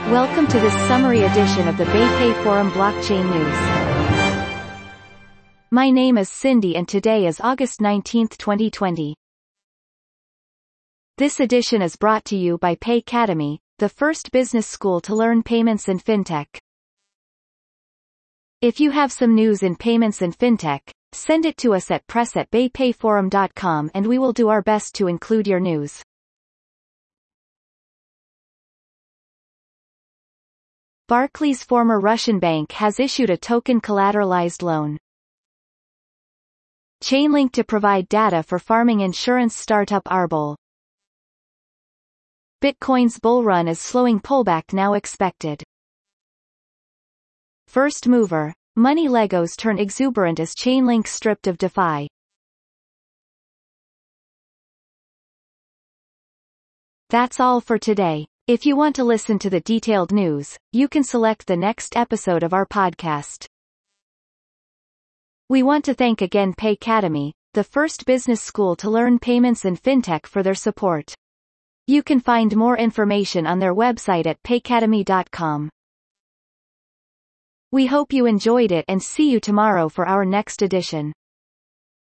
Welcome to this summary edition of the BayPay Forum Blockchain News. My name is Cindy and today is August 19, 2020. This edition is brought to you by Paycademy, the first business school to learn payments and fintech. If you have some news in payments and fintech, send it to us at press@baypayforum.com and we will do our best to include your news. Barclays' former Russian bank has issued a token collateralized loan. Chainlink to provide data for farming insurance startup Arbol. Bitcoin's bull run is slowing, pullback now expected. First mover, money Legos turn exuberant as Chainlink stripped of DeFi. That's all for today. If you want to listen to the detailed news, you can select the next episode of our podcast. We want to thank again Paycademy, the first business school to learn payments and fintech, for their support. You can find more information on their website at paycademy.com. We hope you enjoyed it and see you tomorrow for our next edition.